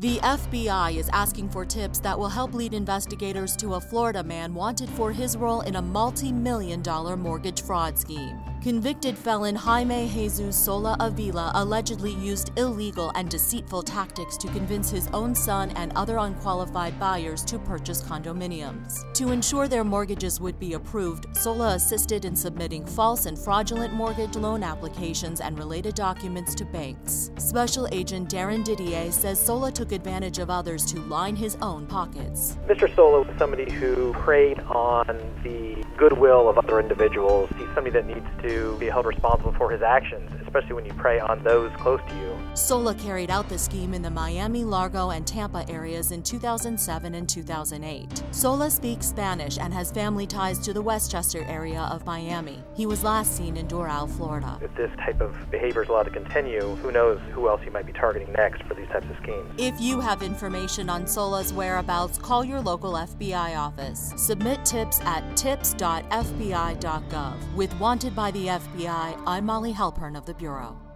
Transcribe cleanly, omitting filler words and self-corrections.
The FBI is asking for tips that will help lead investigators to a Florida man wanted for his role in a multi-million-dollar mortgage fraud scheme. Convicted felon Jaime Jesus Sola Avila allegedly used illegal and deceitful tactics to convince his own son and other unqualified buyers to purchase condominiums. To ensure their mortgages would be approved, Sola assisted in submitting false and fraudulent mortgage loan applications and related documents to banks. Special Agent Darren Didier says Sola took advantage of others to line his own pockets. Mr. Sola was somebody who preyed on the goodwill of other individuals. He's somebody that needs to be held responsible for his actions, especially when you prey on those close to you. Sola carried out the scheme in the Miami, Largo, and Tampa areas in 2007 and 2008. Sola speaks Spanish and has family ties to the Westchester area of Miami. He was last seen in Doral, Florida. If this type of behavior is allowed to continue, who knows who else he might be targeting next for these types of schemes. If you have information on Sola's whereabouts, call your local FBI office. Submit tips at tips.fbi.gov. With Wanted by the FBI, I'm Molly Halpern of the Bureau.